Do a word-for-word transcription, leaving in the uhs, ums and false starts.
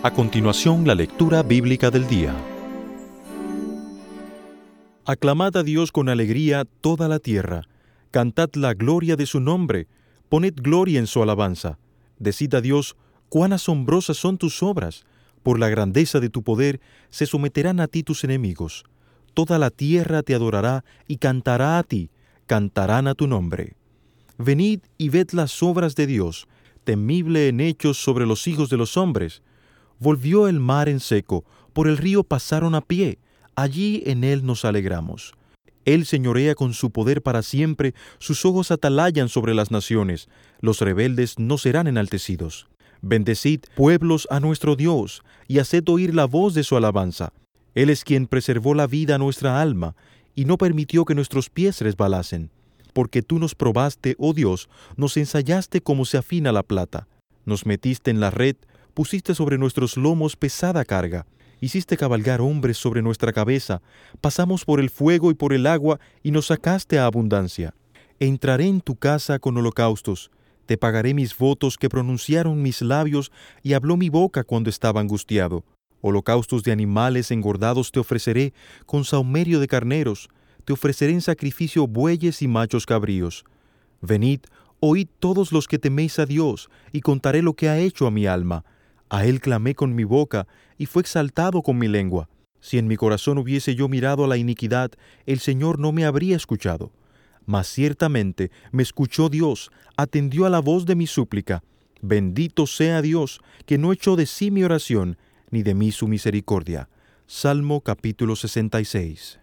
A continuación, la lectura bíblica del día. Aclamad a Dios con alegría toda la tierra. Cantad la gloria de su nombre. Poned gloria en su alabanza. Decid a Dios, cuán asombrosas son tus obras. Por la grandeza de tu poder se someterán a ti tus enemigos. Toda la tierra te adorará y cantará a ti. Cantarán a tu nombre. Venid y ved las obras de Dios, temible en hechos sobre los hijos de los hombres. Volvió el mar en seco, por el río pasaron a pie, allí en él nos alegramos. Él señorea con su poder para siempre, sus ojos atalayan sobre las naciones, los rebeldes no serán enaltecidos. Bendecid, pueblos, a nuestro Dios, y haced oír la voz de su alabanza. Él es quien preservó la vida a nuestra alma, y no permitió que nuestros pies resbalasen. Porque tú nos probaste, oh Dios, nos ensayaste como se afina la plata. Nos metiste en la red, pusiste sobre nuestros lomos pesada carga. Hiciste cabalgar hombres sobre nuestra cabeza. Pasamos por el fuego y por el agua, y nos sacaste a abundancia. Entraré en tu casa con holocaustos. Te pagaré mis votos que pronunciaron mis labios, y habló mi boca cuando estaba angustiado. Holocaustos de animales engordados te ofreceré, con sahumerio de carneros. Te ofreceré en sacrificio bueyes y machos cabríos. Venid, oíd todos los que teméis a Dios, y contaré lo que ha hecho a mi alma. A Él clamé con mi boca, y fue exaltado con mi lengua. Si en mi corazón hubiese yo mirado a la iniquidad, el Señor no me habría escuchado. Mas ciertamente me escuchó Dios, atendió a la voz de mi súplica. Bendito sea Dios, que no echó de sí mi oración, ni de mí su misericordia. Salmo capítulo sesenta y seis.